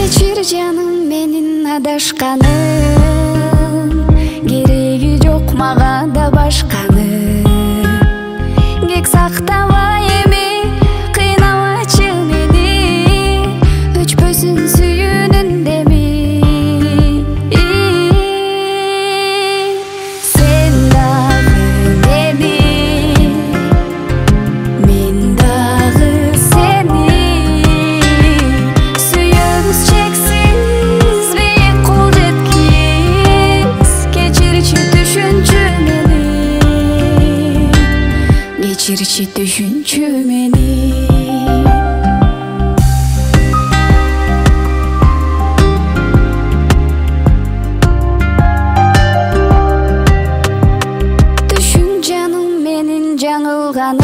Кечир жаным менин адашканым, кереги жок мага да башканы. Кек сактабай эми кыйнабачы мени, өчпөсүн сүйүүнүн деми. Сен дагы мени, мен дагы сени, сүйөбүз чексиз бийик кол жеткиз. Кечирчи түшүнчү мени, кечирчи түшүнчү мени. Түшүн жаным менин жаңылганым,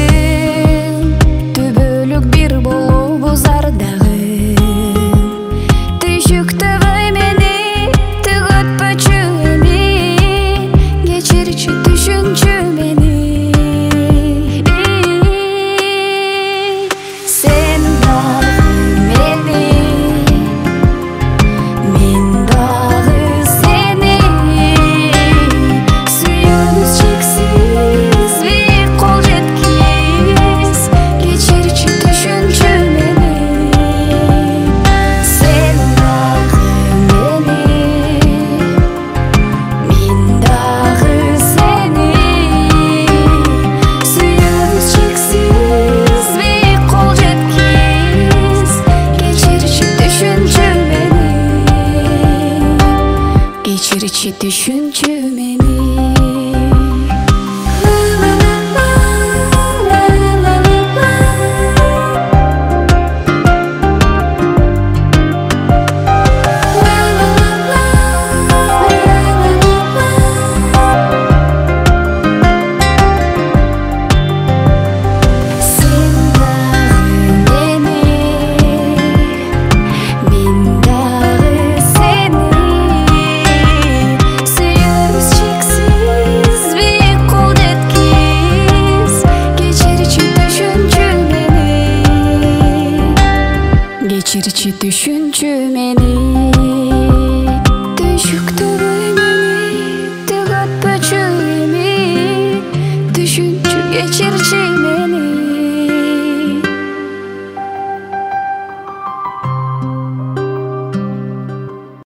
түбөлүк бир болобуз ардагы. Түйшүктөгөй мени түгөтпөчү эми, кечирчи түшүнчү мени. Сен дагы мени, мен дагы сени, сүйөбүз чексиз бийик кол жеткиз. Кечирчи түшүнчү мени. Сен дагы мени, мен дагы сени, сүйөбүз чексиз бийик кол жеткиз. Кечирчи түшүнчү мени, кечирчи түшүнчү мени. Сен дагы мени, мен дагы сени, сүйөбүз чексиз бийик кол жеткиз. Кечирчи түшүнчү мени, кечирчи түшүнчү мени. Түйшүктөгөй мени түгөтпөчү эми, түшүнчү кечирчи